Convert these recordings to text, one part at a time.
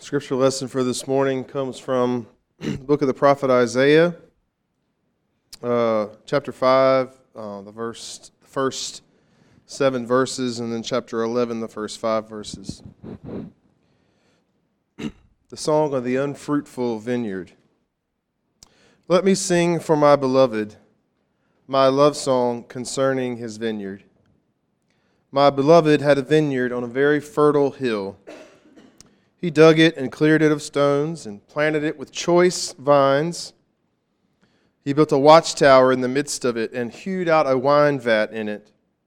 Scripture lesson for this morning comes from the book of the prophet Isaiah, chapter 5, the first 7 verses, and then chapter 11, the first 5 verses. The song of the unfruitful vineyard. Let me sing for my beloved my love song concerning his vineyard. My beloved had a vineyard on a very fertile hill. He dug it and cleared it of stones and planted it with choice vines. He built a watchtower in the midst of it and hewed out a wine vat in it.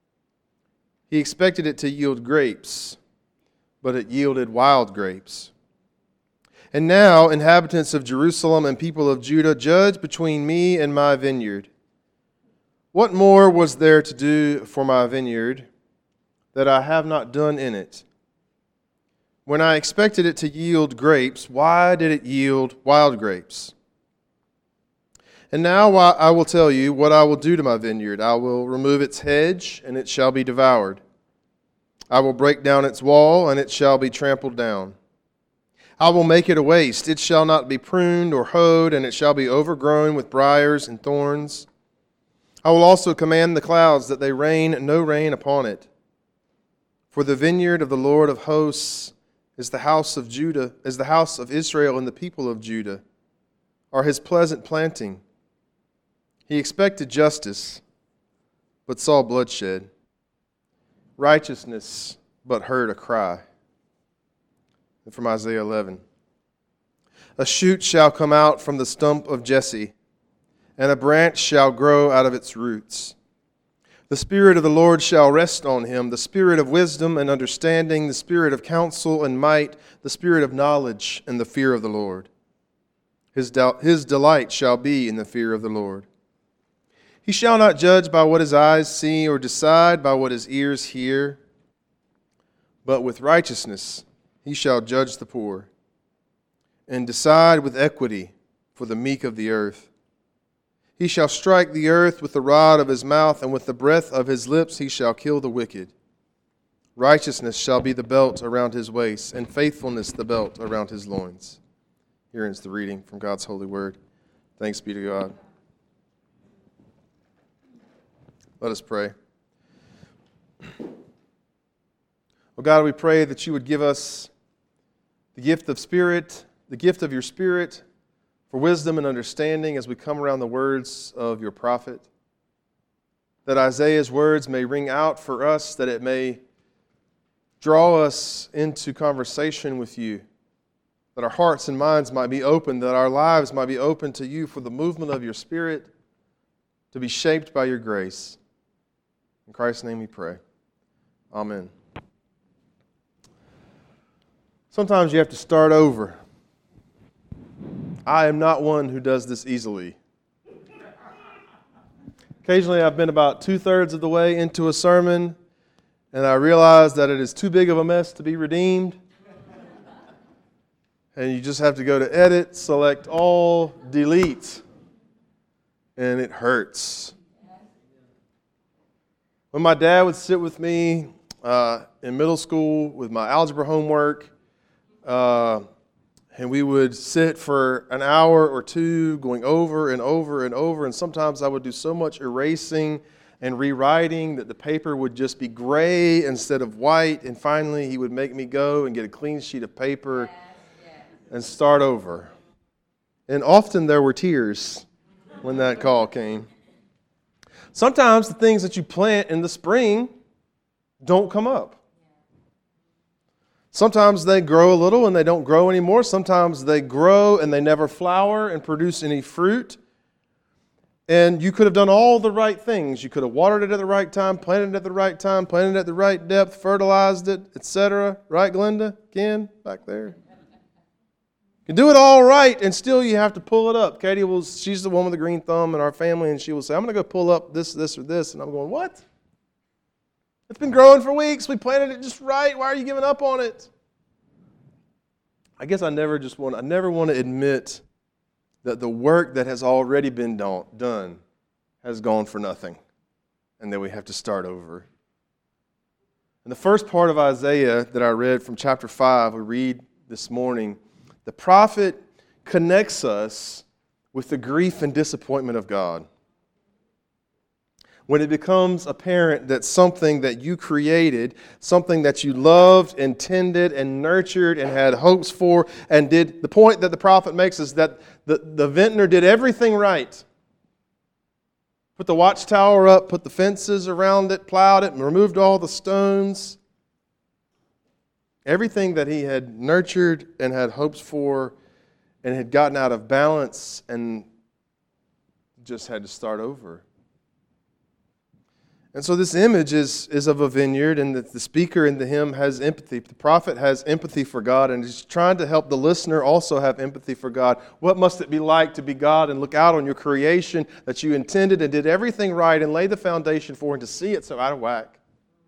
He expected it to yield grapes, but it yielded wild grapes. And now, inhabitants of Jerusalem and people of Judah, judge between me and my vineyard. What more was there to do for my vineyard that I have not done in it? When I expected it to yield grapes, why did it yield wild grapes? And now I will tell you what I will do to my vineyard. I will remove its hedge, and it shall be devoured. I will break down its wall, and it shall be trampled down. I will make it a waste. It shall not be pruned or hoed, and it shall be overgrown with briars and thorns. I will also command the clouds that they rain no rain upon it. For the vineyard of the Lord of hosts is the house of Judah, is the house of Israel, and the people of Judah are his pleasant planting. He expected justice, but saw bloodshed, righteousness, but heard a cry. And from Isaiah 11, a shoot shall come out from the stump of Jesse, and a branch shall grow out of its roots. The Spirit of the Lord shall rest on him, the Spirit of wisdom and understanding, the Spirit of counsel and might, the Spirit of knowledge and the fear of the Lord. His delight shall be in the fear of the Lord. He shall not judge by what his eyes see or decide by what his ears hear, but with righteousness he shall judge the poor and decide with equity for the meek of the earth. He shall strike the earth with the rod of his mouth, and with the breath of his lips he shall kill the wicked. Righteousness shall be the belt around his waist, and faithfulness the belt around his loins. Here ends the reading from God's holy word. Thanks be to God. Let us pray. Oh God, we pray that you would give us the gift of Spirit, the gift of your Spirit, for wisdom and understanding as we come around the words of your prophet, that Isaiah's words may ring out for us, that it may draw us into conversation with you, that our hearts and minds might be open, that our lives might be open to you for the movement of your Spirit, to be shaped by your grace. In Christ's name we pray. Amen. Sometimes you have to start over. I am not one who does this easily. Occasionally I've been about 2/3 of the way into a sermon and I realize that it is too big of a mess to be redeemed. And you just have to go to edit, select all, delete. And it hurts. When my dad would sit with me in middle school with my algebra homework, and we would sit for an hour or two going over and over and over. And sometimes I would do so much erasing and rewriting that the paper would just be gray instead of white. And finally, he would make me go and get a clean sheet of paper and start over. And often there were tears when that call came. Sometimes the things that you plant in the spring don't come up. Sometimes they grow a little and they don't grow anymore. Sometimes they grow and they never flower and produce any fruit. And you could have done all the right things. You could have watered it at the right time, planted it at the right time, planted it at the right depth, fertilized it, etc. Right, Glenda? Ken, back there? You can do it all right and still you have to pull it up. Katie, she's the one with the green thumb in our family, and she will say, I'm going to go pull up this, or this. And I'm going, what? It's been growing for weeks. We planted it just right. Why are you giving up on it? I guess I never want to admit that the work that has already been done has gone for nothing, and that we have to start over. In the first part of Isaiah that I read from chapter 5, we read this morning the prophet connects us with the grief and disappointment of God. When it becomes apparent that something that you created, something that you loved and tended and nurtured and had hopes for, and did, the point that the prophet makes is that the vintner did everything right. Put the watchtower up, put the fences around it, plowed it, and removed all the stones. Everything that he had nurtured and had hopes for and had gotten out of balance and just had to start over. And so this image is of a vineyard, and the speaker in the hymn has empathy. The prophet has empathy for God, and he's trying to help the listener also have empathy for God. What must it be like to be God and look out on your creation that you intended and did everything right and laid the foundation for, and to see it so out of whack?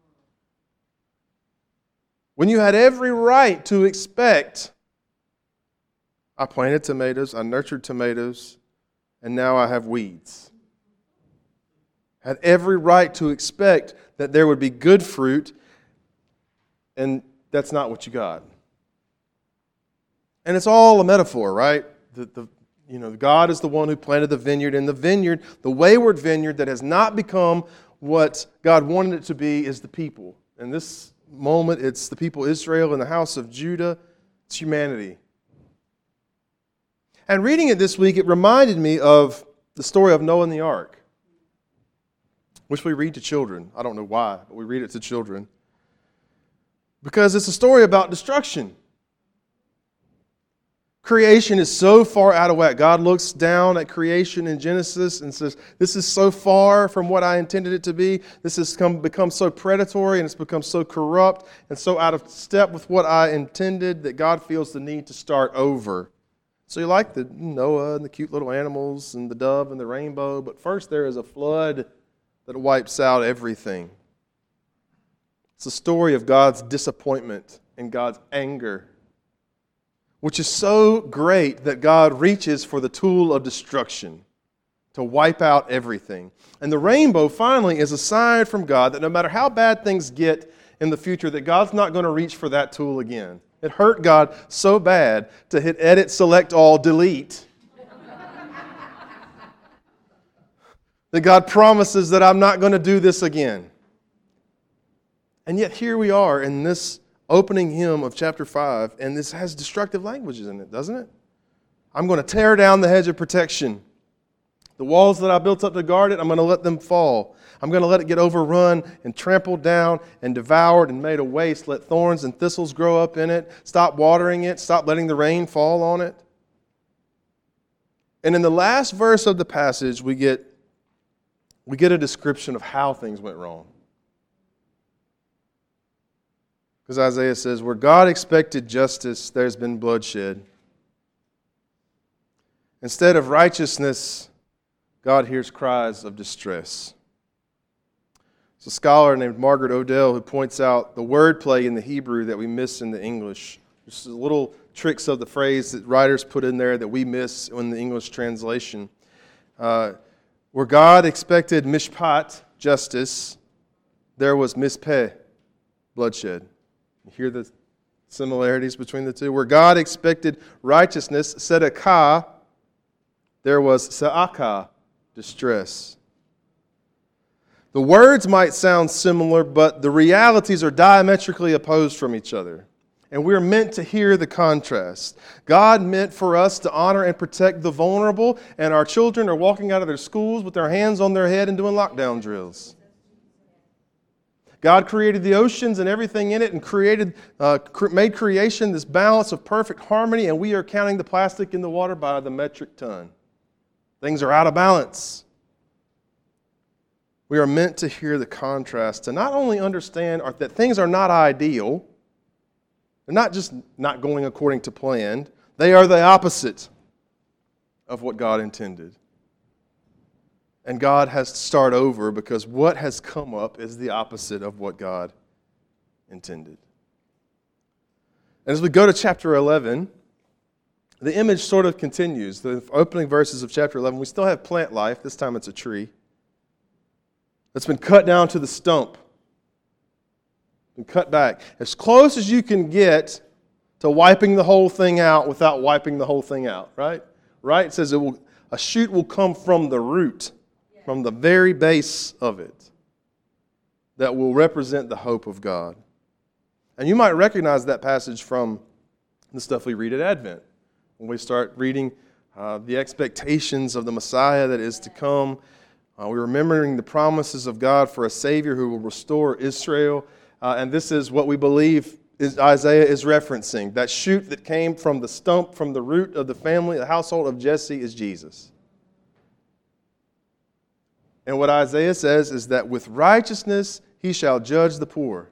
When you had every right to expect, I planted tomatoes, I nurtured tomatoes, and now I have weeds. Had every right to expect that there would be good fruit, and that's not what you got. And it's all a metaphor, right? God is the one who planted the vineyard, and the vineyard, the wayward vineyard that has not become what God wanted it to be, is the people. In this moment, it's the people of Israel and the house of Judah. It's humanity. And reading it this week, it reminded me of the story of Noah and the ark, which we read to children. I don't know why, but we read it to children. Because it's a story about destruction. Creation is so far out of whack. God looks down at creation in Genesis and says, this is so far from what I intended it to be. This has become so predatory, and it's become so corrupt and so out of step with what I intended that God feels the need to start over. So you like the Noah and the cute little animals and the dove and the rainbow, but first there is a flood that wipes out everything. It's a story of God's disappointment and God's anger, which is so great that God reaches for the tool of destruction to wipe out everything. And the rainbow finally is a sign from God that no matter how bad things get in the future, that God's not going to reach for that tool again. It hurt God so bad to hit edit, select all, delete, that God promises that I'm not going to do this again. And yet here we are in this opening hymn of chapter 5, and this has destructive languages in it, doesn't it? I'm going to tear down the hedge of protection. The walls that I built up to guard it, I'm going to let them fall. I'm going to let it get overrun and trampled down and devoured and made a waste. Let thorns and thistles grow up in it. Stop watering it. Stop letting the rain fall on it. And in the last verse of the passage, we get a description of how things went wrong. Because Isaiah says, where God expected justice, there's been bloodshed. Instead of righteousness, God hears cries of distress. There's a scholar named Margaret Odell who points out the wordplay in the Hebrew that we miss in the English. Just little tricks of the phrase that writers put in there that we miss in the English translation. Where God expected mishpat, justice, there was mispeh, bloodshed. You hear the similarities between the two? Where God expected righteousness, tzedakah, there was sa'akah, distress. The words might sound similar, but the realities are diametrically opposed from each other. And we're meant to hear the contrast. God meant for us to honor and protect the vulnerable, and our children are walking out of their schools with their hands on their head and doing lockdown drills. God created the oceans and everything in it and made creation this balance of perfect harmony, and we are counting the plastic in the water by the metric ton. Things are out of balance. We are meant to hear the contrast, to not only understand that things are not ideal, they're not just not going according to plan, they are the opposite of what God intended. And God has to start over because what has come up is the opposite of what God intended. And as we go to chapter 11, the image sort of continues. The opening verses of chapter 11, we still have plant life. This time it's a tree that's been cut down to the stump, been cut back. As close as you can get to wiping the whole thing out without wiping the whole thing out, right? Right? It says a shoot will come from the root, from the very base of it, that will represent the hope of God. And you might recognize that passage from the stuff we read at Advent, when we start reading the expectations of the Messiah that is to come. We're remembering the promises of God for a Savior who will restore Israel. And this is what we believe Isaiah is referencing. That shoot that came from the stump, from the root of the family, the household of Jesse, is Jesus. And what Isaiah says is that with righteousness he shall judge the poor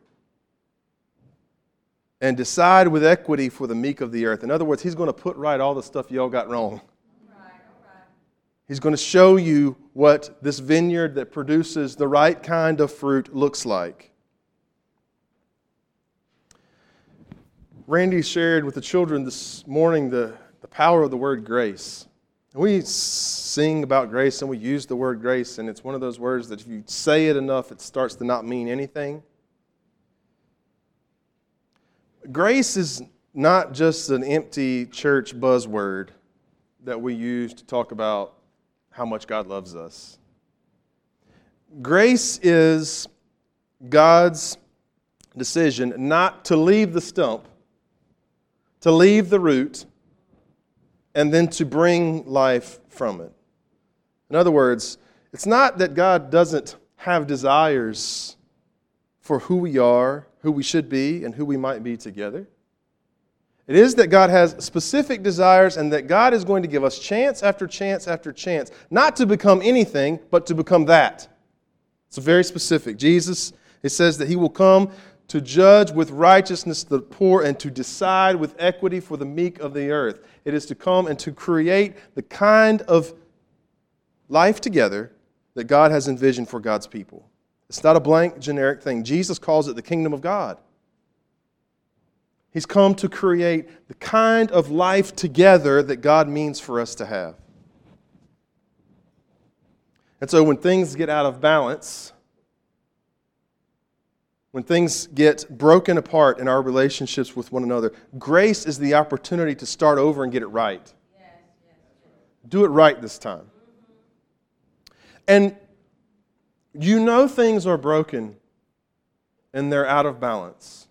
and decide with equity for the meek of the earth. In other words, he's going to put right all the stuff y'all got wrong. All right. He's going to show you what this vineyard that produces the right kind of fruit looks like. Randy shared with the children this morning the power of the word grace. And we sing about grace and we use the word grace, and it's one of those words that if you say it enough, it starts to not mean anything. Grace is not just an empty church buzzword that we use to talk about how much God loves us. Grace is God's decision not to leave the stump, to leave the root, and then to bring life from it. In other words, it's not that God doesn't have desires for who we are, who we should be, and who we might be together. It is that God has specific desires and that God is going to give us chance after chance after chance, not to become anything, but to become that. It's very specific. Jesus, it says that he will come to judge with righteousness the poor and to decide with equity for the meek of the earth. It is to come and to create the kind of life together that God has envisioned for God's people. It's not a blank, generic thing. Jesus calls it the kingdom of God. He's come to create the kind of life together that God means for us to have. And so when things get out of balance, when things get broken apart in our relationships with one another, grace is the opportunity to start over and get it right. Do it right this time. And you know things are broken and they're out of balance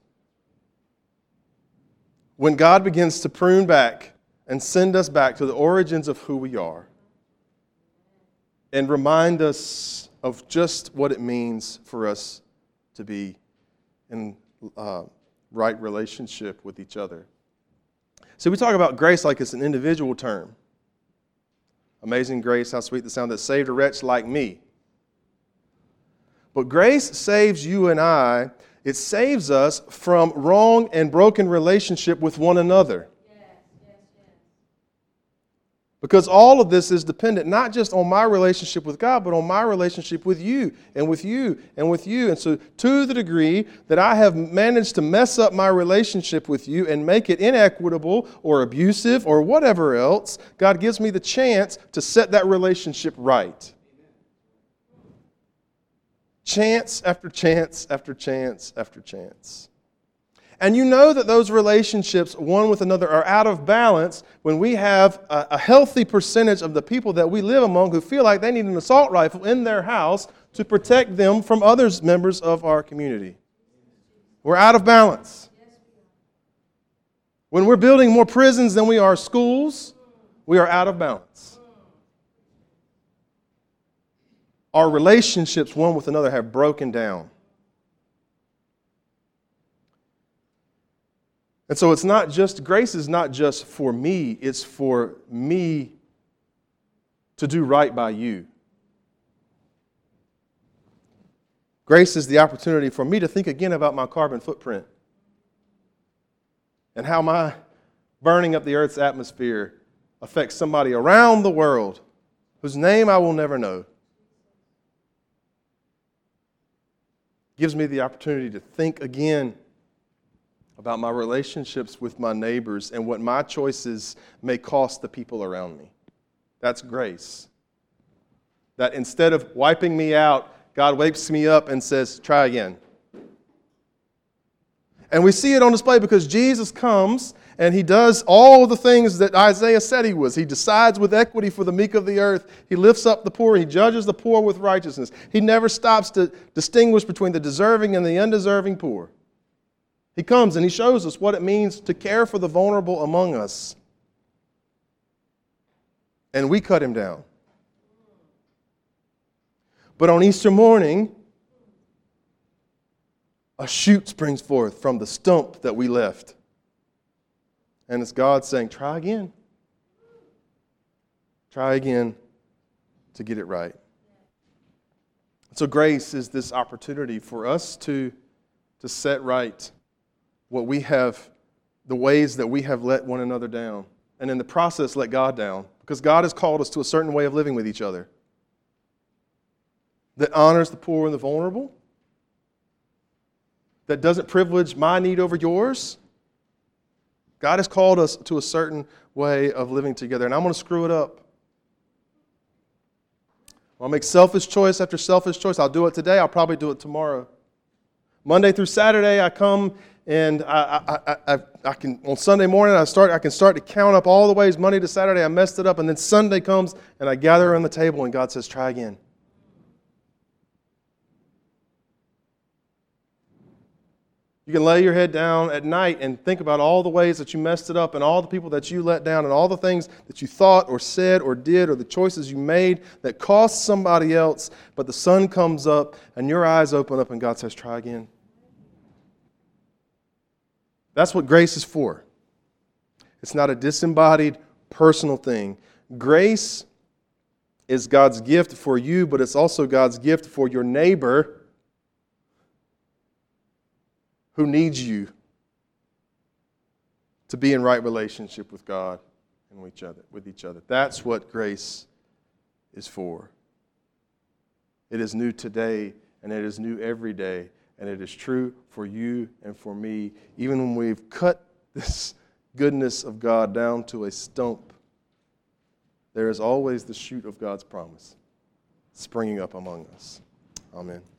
when God begins to prune back and send us back to the origins of who we are and remind us of just what it means for us to be in right relationship with each other. So we talk about grace like it's an individual term. Amazing grace, how sweet the sound that saved a wretch like me. But grace saves you and I. It saves us from wrong and broken relationship with one another. Because all of this is dependent not just on my relationship with God, but on my relationship with you and with you and with you. And so to the degree that I have managed to mess up my relationship with you and make it inequitable or abusive or whatever else, God gives me the chance to set that relationship right. Chance after chance after chance after chance. And you know that those relationships, one with another, are out of balance when we have a healthy percentage of the people that we live among who feel like they need an assault rifle in their house to protect them from other members of our community. We're out of balance. When we're building more prisons than we are schools, we are out of balance. Our relationships, one with another, have broken down. And so grace is not just for me, it's for me to do right by you. Grace is the opportunity for me to think again about my carbon footprint and how my burning up the earth's atmosphere affects somebody around the world whose name I will never know. Gives me the opportunity to think again about my relationships with my neighbors and what my choices may cost the people around me. That's grace. That instead of wiping me out, God wakes me up and says, try again. And we see it on display because Jesus comes and he does all the things that Isaiah said he was. He decides with equity for the meek of the earth. He lifts up the poor. He judges the poor with righteousness. He never stops to distinguish between the deserving and the undeserving poor. He comes and he shows us what it means to care for the vulnerable among us. And we cut him down. But on Easter morning, a shoot springs forth from the stump that we left. And it's God saying, try again. Try again to get it right. So grace is this opportunity for us to set right what we have, the ways that we have let one another down. And in the process, let God down. Because God has called us to a certain way of living with each other that honors the poor and the vulnerable, that doesn't privilege my need over yours. God has called us to a certain way of living together, and I'm going to screw it up. I'll make selfish choice after selfish choice. I'll do it today. I'll probably do it tomorrow. Monday through Saturday, I come and I can, on Sunday morning, I can start to count up all the ways Monday to Saturday I messed it up, and then Sunday comes and I gather around the table and God says, try again. You can lay your head down at night and think about all the ways that you messed it up and all the people that you let down and all the things that you thought or said or did or the choices you made that cost somebody else, but the sun comes up and your eyes open up and God says, try again. That's what grace is for. It's not a disembodied personal thing. Grace is God's gift for you, but it's also God's gift for your neighbor who needs you to be in right relationship with God and with each other. That's what grace is for. It is new today, and it is new every day, and it is true for you and for me. Even when we've cut this goodness of God down to a stump, there is always the shoot of God's promise springing up among us. Amen.